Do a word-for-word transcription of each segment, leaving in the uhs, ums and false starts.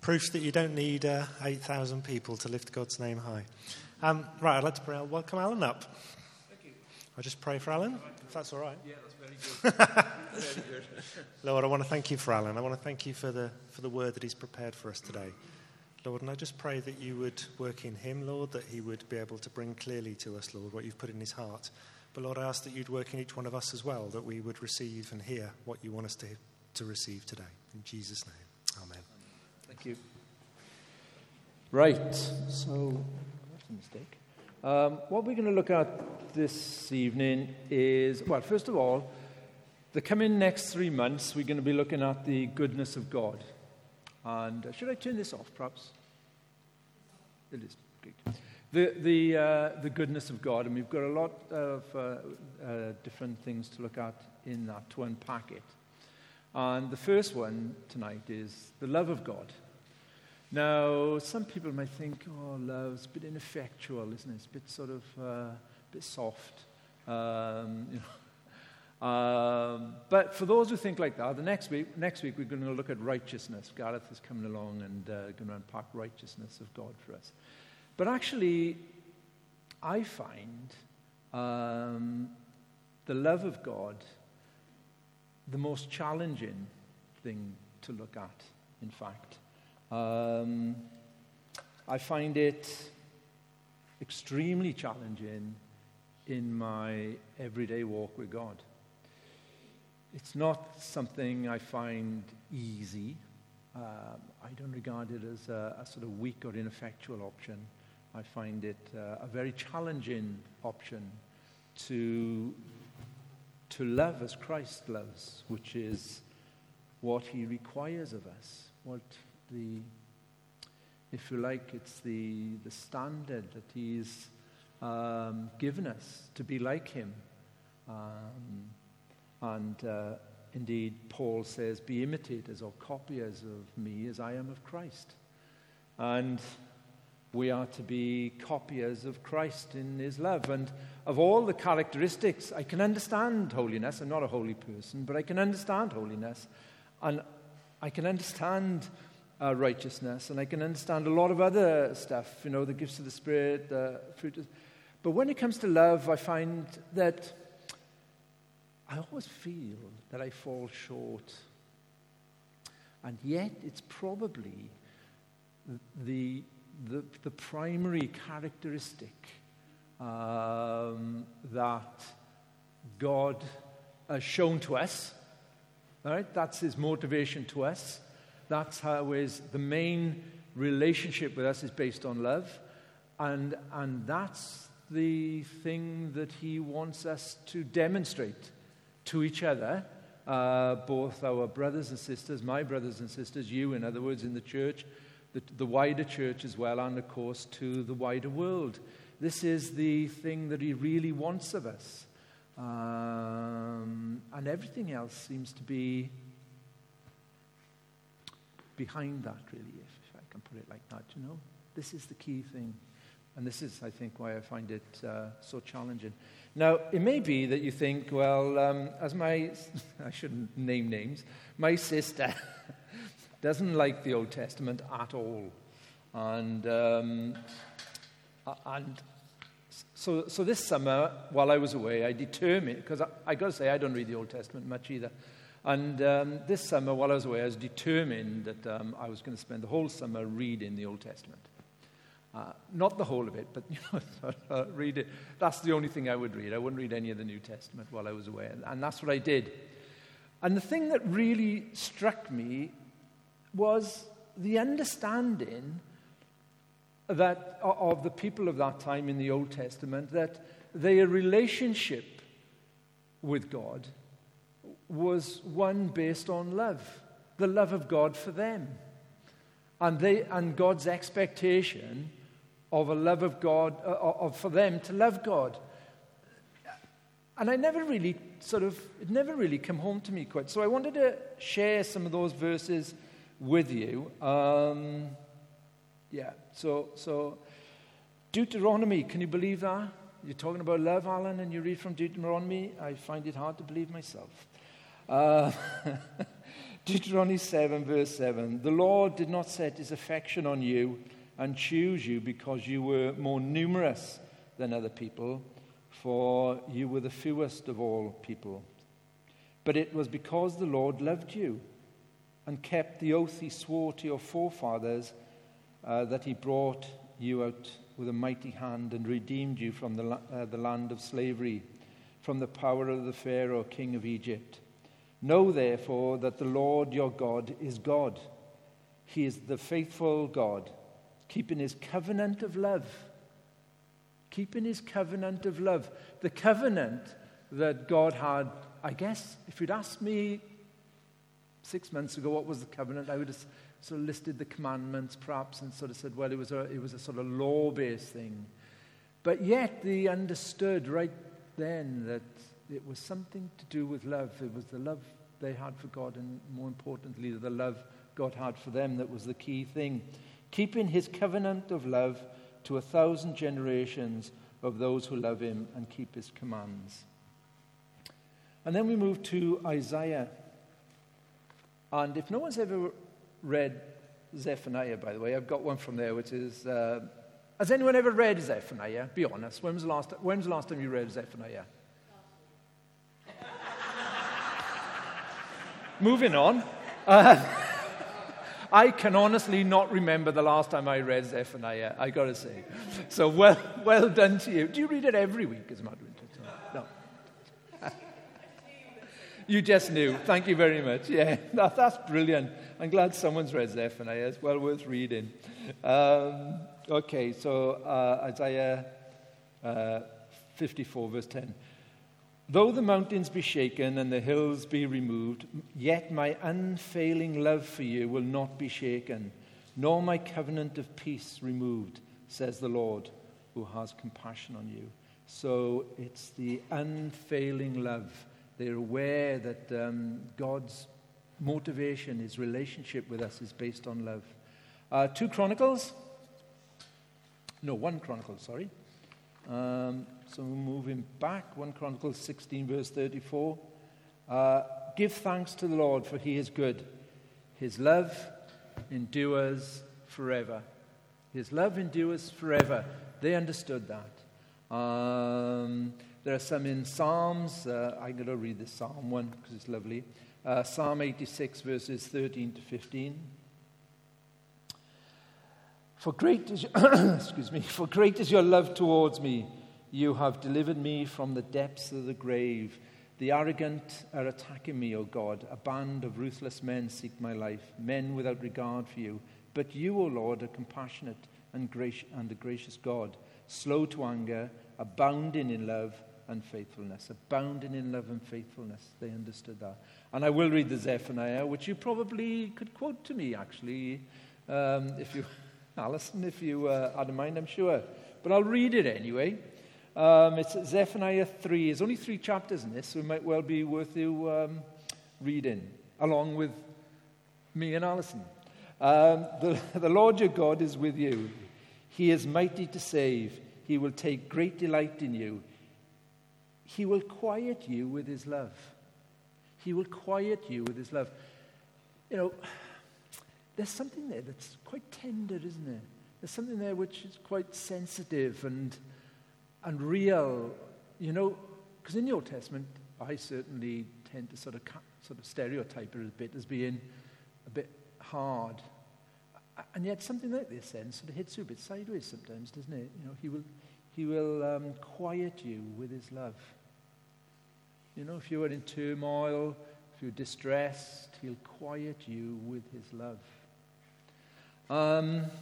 Proof that you don't need uh, eight thousand people to lift God's name high. Um, right, I'd like to pray. Welcome Alan up. Thank you. I'll just pray for Alan, if that's all right. Yeah, that's very good. Very good. Lord, I want to thank you for Alan. I want to thank you for the for the word that he's prepared for us today. Lord, and I just pray that you would work in him, Lord, that he would be able to bring clearly to us, Lord, what you've put in his heart. But Lord, I ask that you'd work in each one of us as well, that we would receive and hear what you want us to, to receive today. In Jesus' name, amen. Thank you. Right, so that's a mistake. Um, what we're going to look at this evening is, well, first of all, the coming next three months, we're going to be looking at the goodness of God. And uh, should I turn this off, perhaps? It is. Great. The the uh, the goodness of God, and we've got a lot of uh, uh, different things to look at in that to unpack it. And the first one tonight is the love of God. Now, some people might think, oh, love's a bit ineffectual, isn't it? It's a bit sort of, uh, a bit soft. Um, you know. um, but for those who think like that, the next week, next week we're going to look at righteousness. Gareth is coming along and uh, going to unpack righteousness of God for us. But actually, I find um, the love of God the most challenging thing to look at, in fact. Um, I find it extremely challenging in my everyday walk with God. It's not something I find easy. Um, I don't regard it as a, a sort of weak or ineffectual option. I find it uh, a very challenging option to, to love as Christ loves, which is what he requires of us, what the, if you like, it's the, the standard that he's um, given us to be like him. Um, and uh, indeed, Paul says, be imitators or copiers of me as I am of Christ. And we are to be copiers of Christ in his love. And of all the characteristics, I can understand holiness. I'm not a holy person, but I can understand holiness. And I can understand Uh, righteousness, and I can understand a lot of other stuff, you know, the gifts of the Spirit, the fruit of... But when it comes to love, I find that I always feel that I fall short. And yet, it's probably the, the, the primary characteristic um, that God has shown to us. All right? That's his motivation to us. That's how is the main relationship with us is based on love. And, and that's the thing that he wants us to demonstrate to each other, uh, both our brothers and sisters, my brothers and sisters, you, in other words, in the church, the, the wider church as well, and of course to the wider world. This is the thing that he really wants of us. Um, and everything else seems to be behind that, really, if, if I can put it like that, you know. This is the key thing. And this is, I think, why I find it uh, so challenging. Now, it may be that you think, well, um, as my, I shouldn't name names, my sister doesn't like the Old Testament at all. And um, and so so this summer, while I was away, I determined, because I, I got to say, I don't read the Old Testament much either. And um, this summer, while I was away, I was determined that um, I was going to spend the whole summer reading the Old Testament. Uh, not the whole of it, but you know, uh, read it. That's the only thing I would read. I wouldn't read any of the New Testament while I was away, and, and that's what I did. And the thing that really struck me was the understanding that of the people of that time in the Old Testament, that their relationship with God was one based on love, the love of God for them, and they and God's expectation of a love of God, uh, of for them to love God. And I never really sort of it never really come home to me quite. So I wanted to share some of those verses with you. Um, yeah. So so Deuteronomy. Can you believe that? You're talking about love, Alan, and you read from Deuteronomy. I find it hard to believe myself. Uh, Deuteronomy seven, verse seven. The Lord did not set his affection on you and choose you because you were more numerous than other people, for you were the fewest of all people. But it was because the Lord loved you and kept the oath he swore to your forefathers uh, that he brought you out with a mighty hand and redeemed you from the, uh, the land of slavery, from the power of the Pharaoh, king of Egypt. Know, therefore, that the Lord your God is God. He is the faithful God, keeping his covenant of love. Keeping his covenant of love. The covenant that God had, I guess, if you'd asked me six months ago what was the covenant, I would have sort of listed the commandments perhaps and sort of said, well, it was a, it was a sort of law-based thing. But yet they understood right then that it was something to do with love. It was the love they had for God, and more importantly, the love God had for them that was the key thing. Keeping his covenant of love to a thousand generations of those who love him and keep his commands. And then we move to Isaiah. And if no one's ever read Zephaniah, by the way, I've got one from there, which is, uh, has anyone ever read Zephaniah? Be honest. When was the last, when was the last time you read Zephaniah? Moving on. Uh, I can honestly not remember the last time I read Zephaniah, I got to say. So well well done to you. Do you read it every week, as a matter of interest? No. You just knew. Thank you very much. Yeah, that, that's brilliant. I'm glad someone's read Zephaniah. It's well worth reading. Um, okay, so uh, Isaiah uh, fifty-four, verse ten. Though the mountains be shaken and the hills be removed, yet my unfailing love for you will not be shaken, nor my covenant of peace removed, says the Lord, who has compassion on you. So it's the unfailing love. They're aware that um, God's motivation, his relationship with us is based on love. Uh, two Chronicles. No, one Chronicle, sorry. Um, so moving back, First Chronicles sixteen, verse thirty-four. Uh, Give thanks to the Lord, for he is good. His love endures forever. His love endures forever. They understood that. Um, there are some in Psalms. Uh, I'm going to read the Psalm one because it's lovely. Uh, Psalm eighty-six, verses thirteen to fifteen. For great is your, excuse me, for great is your love towards me. You have delivered me from the depths of the grave. The arrogant are attacking me, O God. A band of ruthless men seek my life, men without regard for you. But you, O Lord, are compassionate and, gracious, and a gracious God, slow to anger, abounding in love and faithfulness. Abounding in love and faithfulness. They understood that. And I will read the Zephaniah, which you probably could quote to me, actually, um, if you... Alison, if you uh, had in mind, I'm sure. But I'll read it anyway. Um, it's Zephaniah three. There's only three chapters in this, so it might well be worth you um, reading, along with me and Alison. Um, the, the Lord your God is with you. He is mighty to save. He will take great delight in you. He will quiet you with his love. He will quiet you with his love. You know... There's something there that's quite tender, isn't there? There's something there which is quite sensitive and and real, you know, because in the Old Testament, I certainly tend to sort of sort of stereotype it a bit as being a bit hard, and yet something like this then sort of hits you a bit sideways sometimes, doesn't it? You know, he will he will um, quiet you with his love. You know, if you are in turmoil, if you're distressed, he'll quiet you with his love. Um,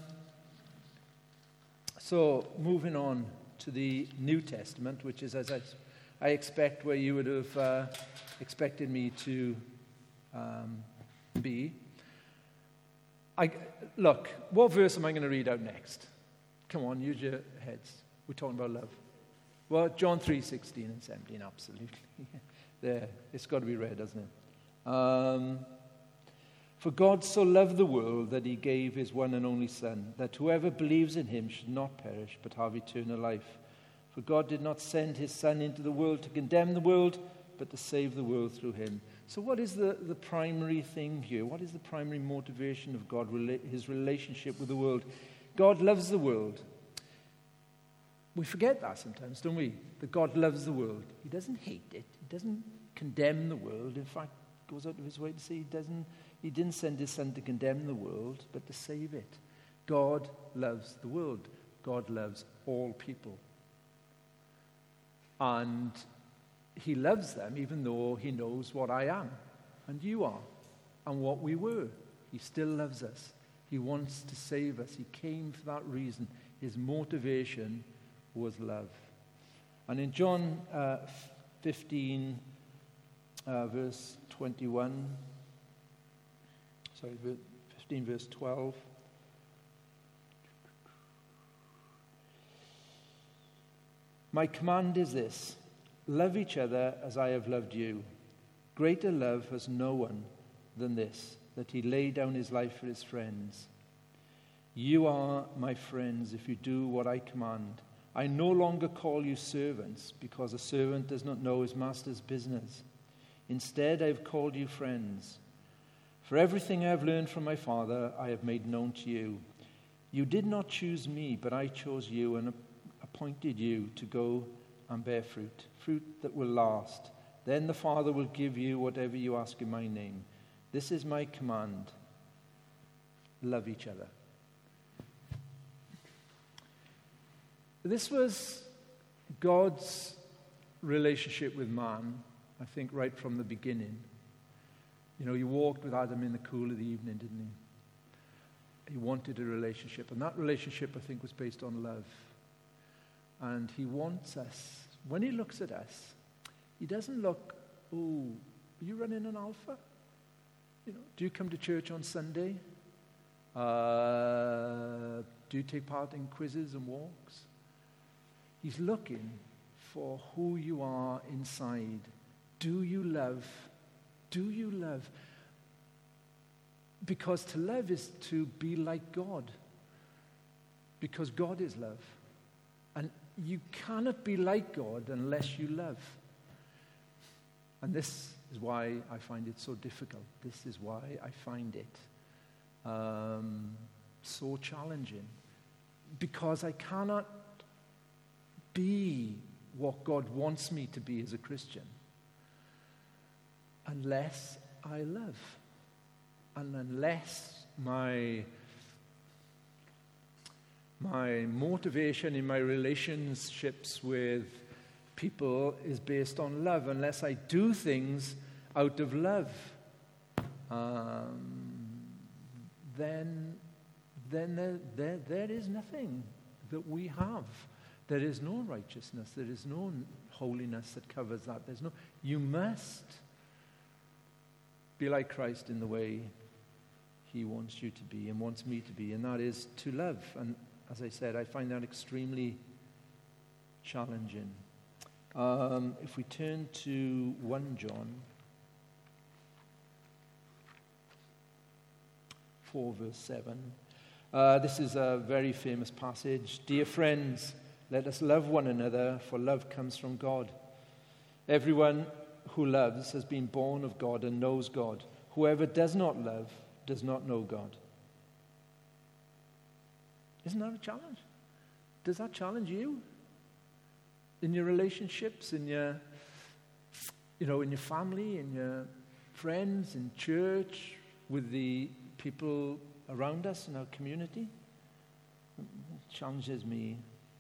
so, moving on to the New Testament, which is, as I, I expect, where you would have uh, expected me to um, be. I, look, what verse am I going to read out next? Come on, use your heads. We're talking about love. Well, John three, sixteen and seventeen, absolutely. There, it's got to be read, doesn't it? Um, For God so loved the world that he gave his one and only Son, that whoever believes in him should not perish, but have eternal life. For God did not send his Son into the world to condemn the world, but to save the world through him. So what is the, the primary thing here? What is the primary motivation of God, his relationship with the world? God loves the world. We forget that sometimes, don't we? That God loves the world. He doesn't hate it. He doesn't condemn the world. In fact, goes out of his way to say he doesn't. He didn't send his son to condemn the world, but to save it. God loves the world. God loves all people. And he loves them even though he knows what I am and you are and what we were. He still loves us. He wants to save us. He came for that reason. His motivation was love. And in John uh, fifteen, uh, verse twenty-one, sorry, fifteen, verse twelve, my command is this: love each other as I have loved you. Greater love has no one than this, that he lay down his life for his friends. You are my friends if you do what I command. I no longer call you servants, because a servant does not know his master's business. Instead, I have called you friends. For everything I have learned from my Father, I have made known to you. You did not choose me, but I chose you and appointed you to go and bear fruit, fruit that will last. Then the Father will give you whatever you ask in my name. This is my command: love each other. This was God's relationship with man, I think, right from the beginning. You know, he walked with Adam in the cool of the evening, didn't he? He wanted a relationship, and that relationship, I think, was based on love. And he wants us, when he looks at us, he doesn't look, oh, are you running an Alpha? You know, do you come to church on Sunday? Uh, do you take part in quizzes and walks? He's looking for who you are inside. Do you love? Do you love? Because to love is to be like God. Because God is love. And you cannot be like God unless you love. And this is why I find it so difficult. This is why I find it um, so challenging. Because I cannot be what God wants me to be as a Christian unless I love. And unless my my motivation in my relationships with people is based on love, unless I do things out of love, um, then then there, there, there is nothing that we have. There is no righteousness. There is no holiness that covers that. There's no. You must be like Christ in the way he wants you to be and wants me to be, and that is to love. And as I said, I find that extremely challenging. Um, if we turn to First John four, verse seven, uh, this is a very famous passage. Dear friends, let us love one another, for love comes from God. Everyone who loves has been born of God and knows God. Whoever does not love does not know God. Isn't that a challenge? Does that challenge you? In your relationships, in your, you know, in your family, in your friends, in church, with the people around us in our community? It challenges me.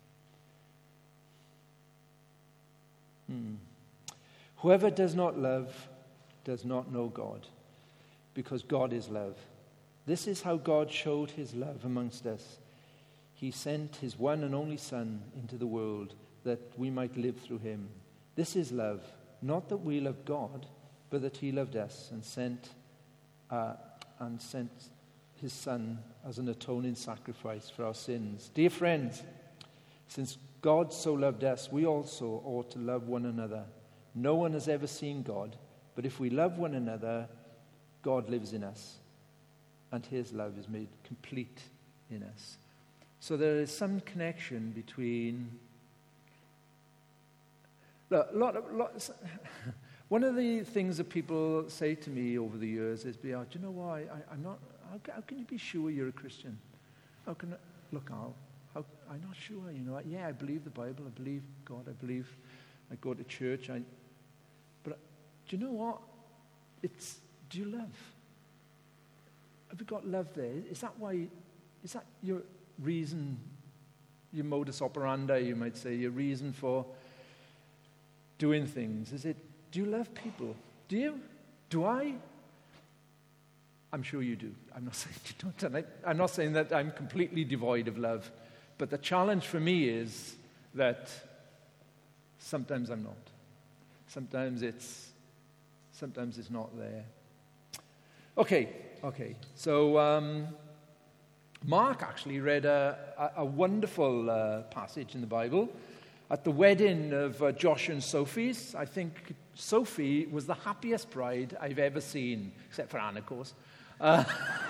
Hmm. Whoever does not love does not know God, because God is love. This is how God showed his love amongst us. He sent his one and only Son into the world that we might live through him. This is love, not that we loved God, but that he loved us and sent uh, and sent his Son as an atoning sacrifice for our sins. Dear friends, since God so loved us, we also ought to love one another. No one has ever seen God, but if we love one another, God lives in us, and his love is made complete in us. So there is some connection between... Look, a lot of, lot, One of the things that people say to me over the years is, "Do you know why? I, I'm not. How, how can you be sure you're a Christian? How can I, look Al? How, I'm not sure. You know. Yeah, I believe the Bible. I believe God. I believe. I go to church. I. But do you know what? It's. Do you love? Have you got love there? Is that why? Is that your reason? Your modus operandi, you might say. Your reason for doing things? Is it? Do you love people? Do you? Do I? I'm sure you do. I'm not saying you don't. And I, I'm not saying that I'm completely devoid of love. But the challenge for me is that sometimes I'm not. Sometimes it's, sometimes it's not there. Okay, okay. So um, Mark actually read a, a, a wonderful uh, passage in the Bible. At the wedding of uh, Josh and Sophie's, I think Sophie was the happiest bride I've ever seen, except for Anna, of course. Uh,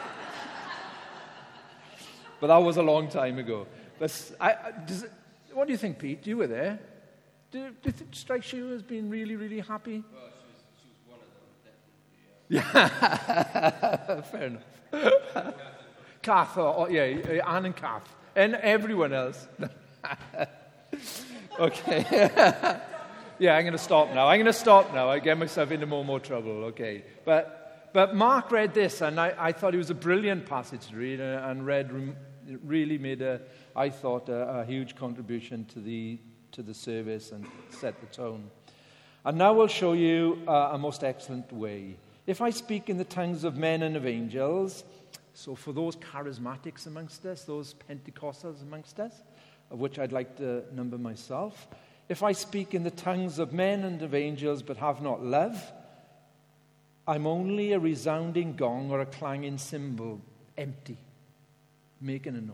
but that was a long time ago. But I, I, does it, what do you think, Pete? You were there. Do, do it strike you as being really, really happy? Well, she was, she was one of them, definitely. Yeah, fair enough. Kath, or, or, yeah, Anne and Kath, and everyone else. Okay. Yeah, I'm going to stop now. I'm going to stop now. I get myself into more and more trouble. Okay. But but Mark read this, and I, I thought it was a brilliant passage to read, uh, and read really made a, I thought, a, a huge contribution to the to the service and set the tone. And now I'll show you uh, a most excellent way. If I speak in the tongues of men and of angels, so for those charismatics amongst us, those Pentecostals amongst us, of which I'd like to number myself. If I speak in the tongues of men and of angels but have not love, I'm only a resounding gong or a clanging cymbal, empty, making a noise.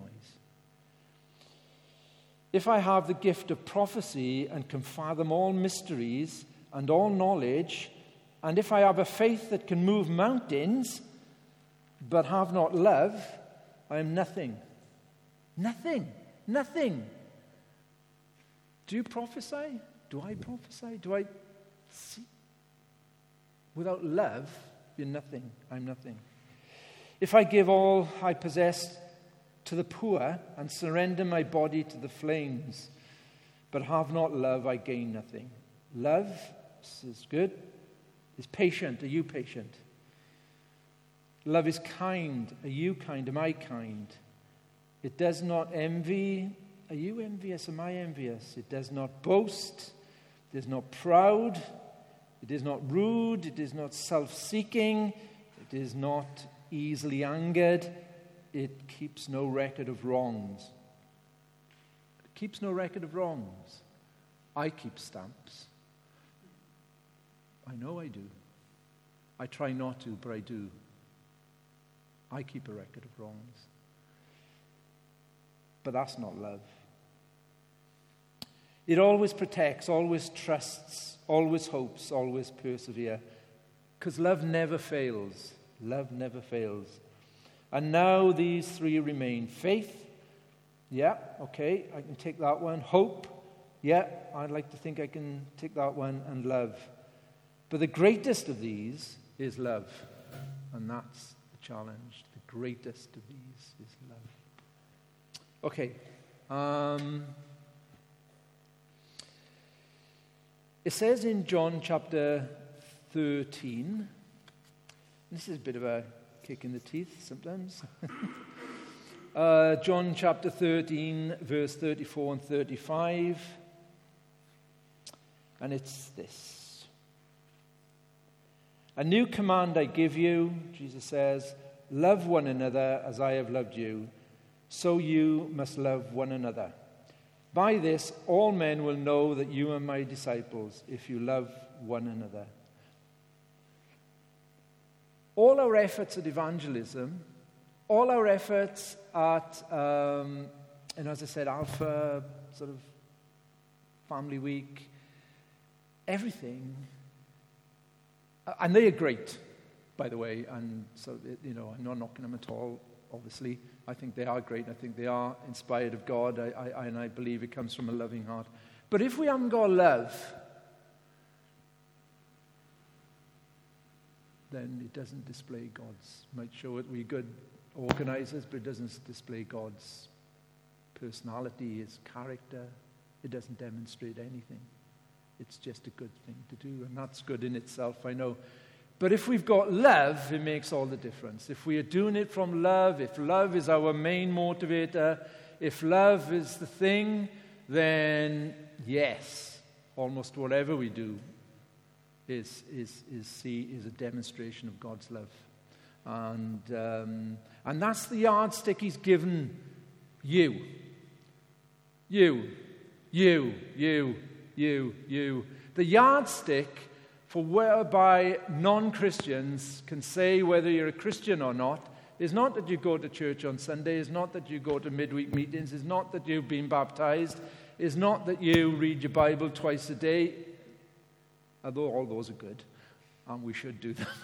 If I have the gift of prophecy and can fathom all mysteries and all knowledge, and if I have a faith that can move mountains but have not love, I am nothing. Nothing. Nothing. Do you prophesy? Do I prophesy? Do I see? Without love, you're nothing. I'm nothing. If I give all I possess to the poor and surrender my body to the flames, but have not love, I gain nothing. Love, this is good, is patient. Are you patient? Love is kind. Are you kind? Am I kind? It does not envy. Are you envious? Am I envious? It does not boast. It is not proud. It is not rude. It is not self-seeking. It is not easily angered. It keeps no record of wrongs. It keeps no record of wrongs. I keep stamps. I know I do. I try not to, but I do. I keep a record of wrongs. But that's not love. It always protects, always trusts, always hopes, always perseveres. Because love never fails. Love never fails. And now these three remain. Faith, yeah, okay, I can take that one. Hope, yeah, I'd like to think I can take that one. And love. But the greatest of these is love. And that's the challenge. The greatest of these is love. Okay. Um, it says in John chapter thirteen, this is a bit of a kick in the teeth sometimes. uh, John chapter thirteen, verse thirty-four and thirty-five. And it's this. A new command I give you, Jesus says, love one another as I have loved you. So you must love one another. By this, all men will know that you are my disciples, if you love one another. All our efforts at evangelism, all our efforts at, um, and as I said, Alpha, sort of Family Week, everything, and they are great, by the way, and so, you know, I'm not knocking them at all, obviously. I think they are great. I think they are inspired of God, I, I, and I believe it comes from a loving heart. But if we haven't got love, then it doesn't display God's. Might show that we're good organizers, but it doesn't display God's personality, His character. It doesn't demonstrate anything. It's just a good thing to do, and that's good in itself, I know. But if we've got love, it makes all the difference. If we are doing it from love, if love is our main motivator, if love is the thing, then yes, almost whatever we do is is is see is a demonstration of God's love, and um, and that's the yardstick He's given you, you, you, you, you, you. The yardstick for whereby non-Christians can say whether you're a Christian or not is not that you go to church on Sunday, is not that you go to midweek meetings, is not that you've been baptized, is not that you read your Bible twice a day, although all those are good, and we should do them.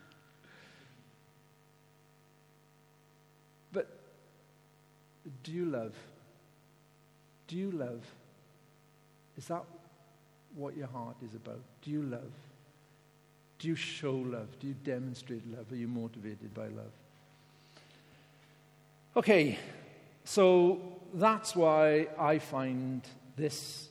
But do you love? Do you love? Is that what your heart is about? Do you love? Do you show love? Do you demonstrate love? Are you motivated by love? Okay, so that's why I find this,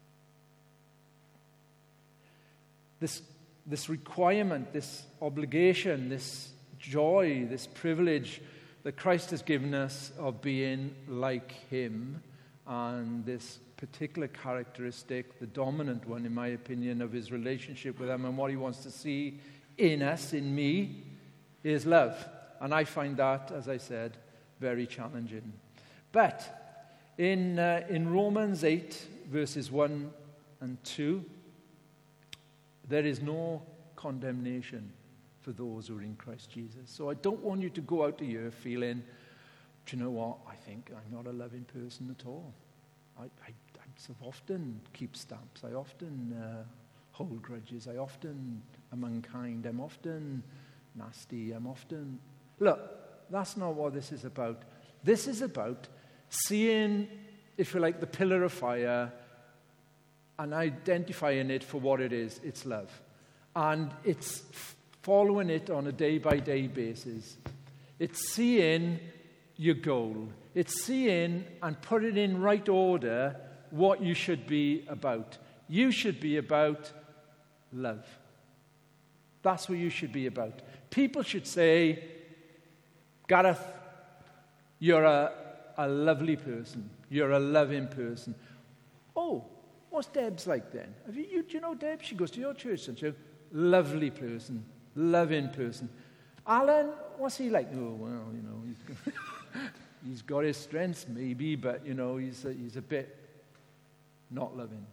this, this requirement, this obligation, this joy, this privilege that Christ has given us of being like Him, and this particular characteristic, the dominant one, in my opinion, of His relationship with Him and what He wants to see in us, in me, is love. And I find that, as I said, very challenging. But in uh, in Romans eight, verses one and two, there is no condemnation for those who are in Christ Jesus. So I don't want you to go out of here feeling, do you know what, I think I'm not a loving person at all. I, I, I so often keep stamps. I often uh, hold grudges. I often am unkind. I'm often nasty. I'm often... Look, that's not what this is about. This is about seeing, if you like, the pillar of fire and identifying it for what it is. It's love. And it's following it on a day-by-day basis. It's seeing your goal. It's seeing and putting in right order what you should be about. You should be about love. That's what you should be about. People should say, Gareth, you're a, a lovely person. You're a loving person. Oh, what's Deb's like then? Have you, you, do you know Deb? She goes to your church, doesn't she? Lovely person. Loving person. Alan, what's he like? Oh, well, you know, he's, he's got his strengths maybe, but, you know, he's a, he's a bit not loving.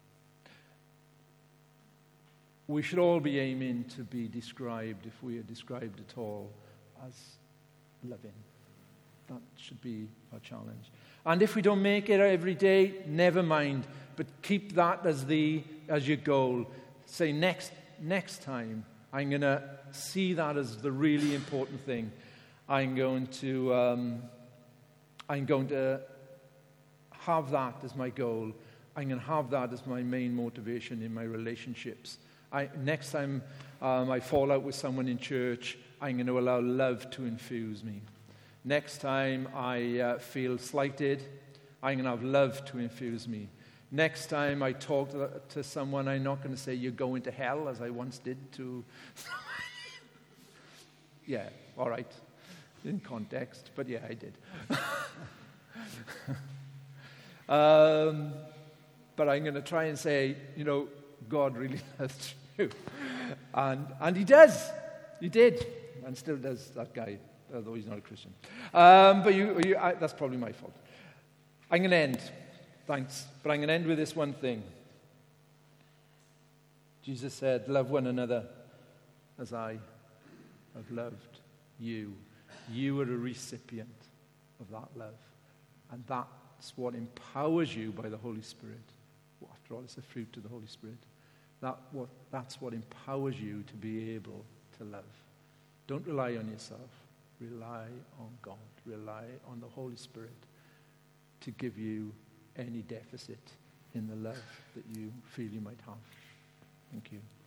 We should all be aiming to be described, if we are described at all, as loving. That should be our challenge. And if we don't make it every day, never mind. But keep that as the as your goal. Say, next next time, I'm going to see that as the really important thing. I'm going to um, I'm going to have that as my goal. I'm going to have that as my main motivation in my relationships. I, next time um, I fall out with someone in church, I'm going to allow love to infuse me. Next time I uh, feel slighted, I'm going to have love to infuse me. Next time I talk to, to someone, I'm not going to say, you're going to hell, as I once did to... yeah, all right, in context, but yeah, I did. um, but I'm going to try and say, you know, God really loves you. And, and he does. He did. And still does, that guy, although he's not a Christian. Um, but you, you I, that's probably my fault. I'm going to end. Thanks. But I'm going to end with this one thing. Jesus said, love one another as I have loved you. You are a recipient of that love. And that's what empowers you by the Holy Spirit. Well, after all, it's a fruit of the Holy Spirit. That what, that's what empowers you to be able to love. Don't rely on yourself. Rely on God. Rely on the Holy Spirit to give you any deficit in the love that you feel you might have. Thank you.